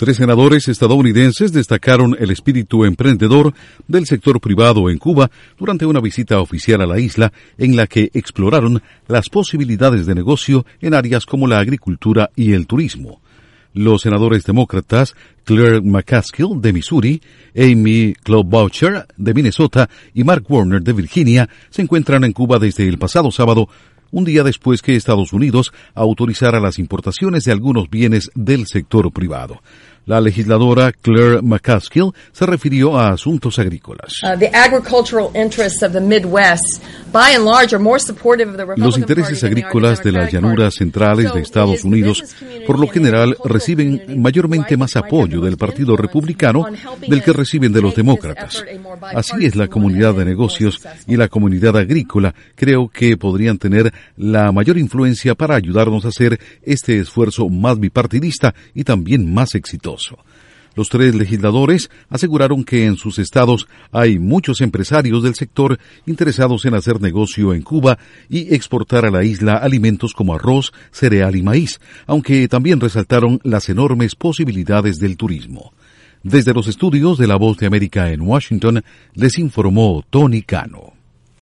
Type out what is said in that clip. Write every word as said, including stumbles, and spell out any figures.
Tres senadores estadounidenses destacaron el espíritu emprendedor del sector privado en Cuba durante una visita oficial a la isla en la que exploraron las posibilidades de negocio en áreas como la agricultura y el turismo. Los senadores demócratas Claire McCaskill de Missouri, Amy Klobuchar de Minnesota y Mark Warner de Virginia se encuentran en Cuba desde el pasado sábado, un día después que Estados Unidos autorizara las importaciones de algunos bienes del sector privado. La legisladora Claire McCaskill se refirió a asuntos agrícolas. Los intereses agrícolas de las llanuras centrales de Estados Unidos, por lo general, reciben mayormente más apoyo del Partido Republicano del que reciben de los demócratas. Así es la comunidad de negocios y la comunidad agrícola. Creo que podrían tener la mayor influencia para ayudarnos a hacer este esfuerzo más bipartidista y también más exitoso. Los tres legisladores aseguraron que en sus estados hay muchos empresarios del sector interesados en hacer negocio en Cuba y exportar a la isla alimentos como arroz, cereal y maíz, aunque también resaltaron las enormes posibilidades del turismo. Desde los estudios de La Voz de América en Washington, les informó Tony Cano.